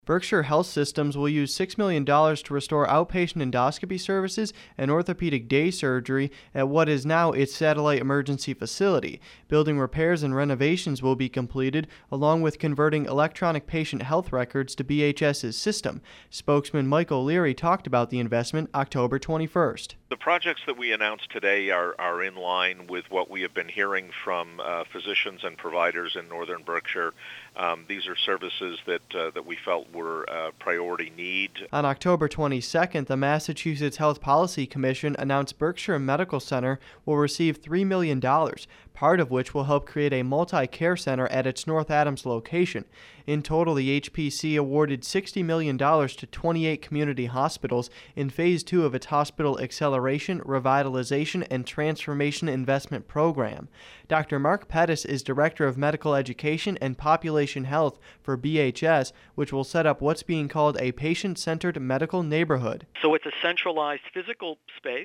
Berkshire Health Systems will use $6 million to restore outpatient endoscopy services and orthopedic day surgery at what is now its satellite emergency facility. Building repairs and renovations will be completed, along with converting electronic patient health records to BHS's system. Spokesman Mike O'Leary talked about the investment October 21st. The projects that we announced today are in line with what we have been hearing from physicians and providers in northern Berkshire. These are services that we felt were a priority need. On October 22nd, the Massachusetts Health Policy Commission announced Berkshire Medical Center will receive $3 million, part of which will help create a multi-care center at its North Adams location. In total, the HPC awarded $60 million to 28 community hospitals in Phase 2 of its Hospital Acceleration, Revitalization, and Transformation Investment Program. Dr. Mark Pettis is Director of Medical Education and Population Health for BHS, which will set up what's being called a patient-centered medical neighborhood. So it's a centralized physical space,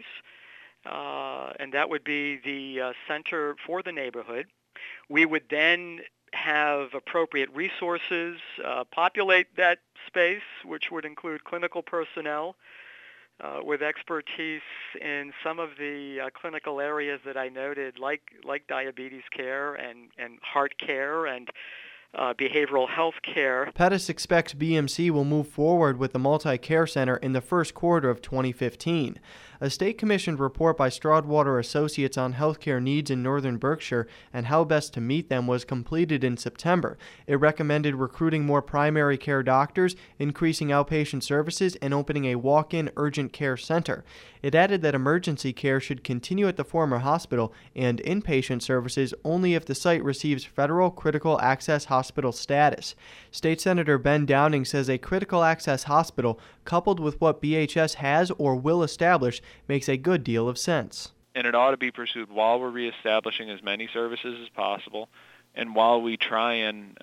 and that would be the center for the neighborhood. We would then have appropriate resources, populate that space, which would include clinical personnel with expertise in some of the clinical areas that I noted, like diabetes care and heart care and behavioral health care. Pettis expects BMC will move forward with the multi-care center in the first quarter of 2015. A state-commissioned report by Stroudwater Associates on healthcare needs in northern Berkshire and how best to meet them was completed in September. It recommended recruiting more primary care doctors, increasing outpatient services, and opening a walk-in urgent care center. It added that emergency care should continue at the former hospital and inpatient services only if the site receives federal critical access hospital status. State Senator Ben Downing says a critical access hospital, coupled with what BHS has or will establish, makes a good deal of sense. And it ought to be pursued while we're reestablishing as many services as possible, and while we try and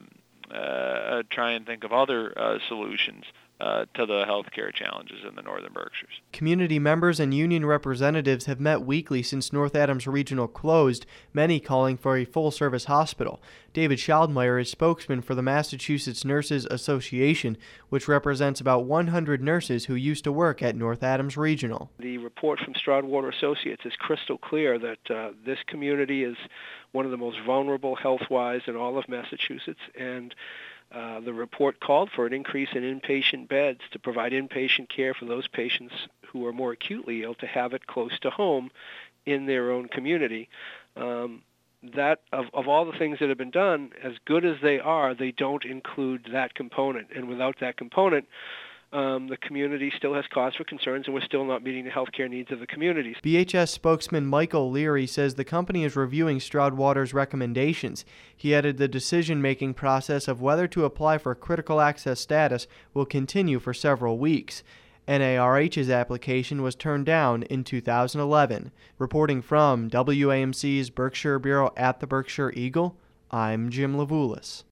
think of other solutions to the healthcare challenges in the northern Berkshires. Community members and union representatives have met weekly since North Adams Regional closed, many calling for a full-service hospital. David Schaldmeyer is spokesman for the Massachusetts Nurses Association, which represents about 100 nurses who used to work at North Adams Regional. The report from Stroudwater Associates is crystal clear that this community is one of the most vulnerable health-wise in all of Massachusetts, and the report called for an increase in inpatient beds to provide inpatient care for those patients who are more acutely ill to have it close to home in their own community. That of all the things that have been done, as good as they are, they don't include that component. And without that component, the community still has cause for concerns, and we're still not meeting the healthcare needs of the communities. BHS spokesman Mike O'Leary says the company is reviewing Stroudwater's recommendations. He added the decision-making process of whether to apply for critical access status will continue for several weeks. NARH's application was turned down in 2011. Reporting from WAMC's Berkshire Bureau at the Berkshire Eagle, I'm Jim Levulis.